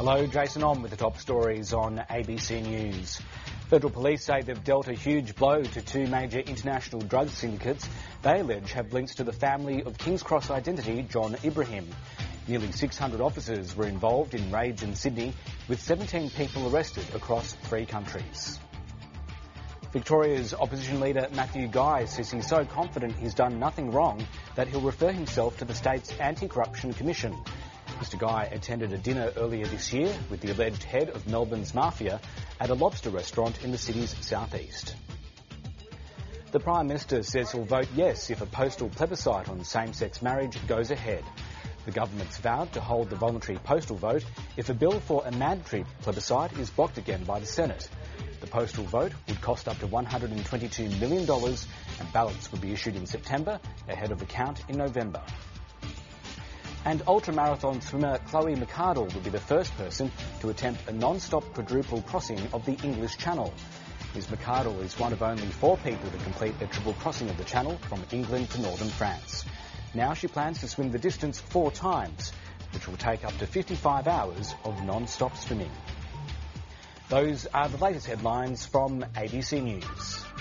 Hello, Jason On with the top stories on ABC News. Federal police say they've dealt a huge blow to two major international drug syndicates they allege have links to the family of King's Cross identity John Ibrahim. Nearly 600 officers were involved in raids in Sydney, with 17 people arrested across 3 countries. Victoria's opposition leader Matthew Guy says he's so confident he's done nothing wrong that he'll refer himself to the state's Anti-Corruption Commission. Mr Guy attended a dinner earlier this year with the alleged head of Melbourne's mafia at a lobster restaurant in the city's southeast. The Prime Minister says he'll vote yes if a postal plebiscite on same-sex marriage goes ahead. The government's vowed to hold the voluntary postal vote if a bill for a mandatory plebiscite is blocked again by the Senate. The postal vote would cost up to $122 million and ballots would be issued in September ahead of the count in November. And ultramarathon swimmer Chloe McArdle will be the first person to attempt a non-stop quadruple crossing of the English Channel. Ms McArdle is one of only 4 people to complete a triple crossing of the Channel from England to northern France. Now she plans to swim the distance 4 times, which will take up to 55 hours of non-stop swimming. Those are the latest headlines from ABC News.